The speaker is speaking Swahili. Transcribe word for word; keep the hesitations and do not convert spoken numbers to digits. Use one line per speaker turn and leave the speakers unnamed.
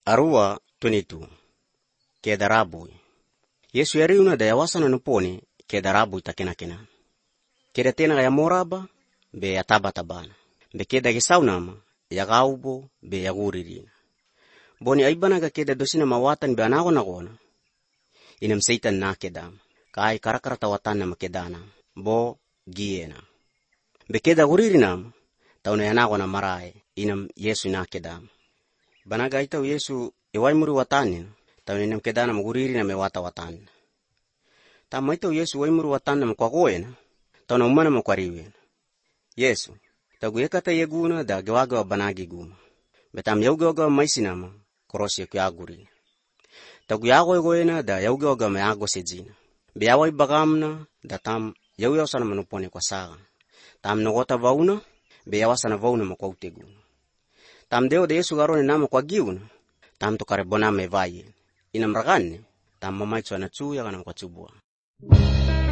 Arua twenty-two. Kedarabui. Yesu yariuna da yawasana nuponi kedarabui takena-kena. Keda tena ya moraba be ya taba-tabana. Be keda gisaunama ya gaubo be ya guririna. Boni aibana ga keda dosina mawatan be anagona-gona. Inam seitan na kedam. Kai karakara tawatan na makedana. Bo giena. Be keda guririnam tauna yanagona marae. Inam Yesu na kedam. Banaga itau Yesu iwai muri watanin. Tauna inam kedana maguririna me wata watan. Tama itau Yesu iwai muri watan na makwagoena. Tauna umana makwariwena. Yesu. Tagu ekata yeguna da gewagawa banagi guma. Betam yaugawaga maisinama korosi yakuyaguri. Tagu yagoegoena da yaugawaga mayago sejina. Biyawai bagamna da tam yauyawasana manupone kwa saga. Tam nogota vauna biyawasana vauna makwautegu. Tam deo de Yesu garone nama kwa giuna. Tam tukare boname vaye. Inam ragane tam mamaitsu anatsu yakana kwa tsubua.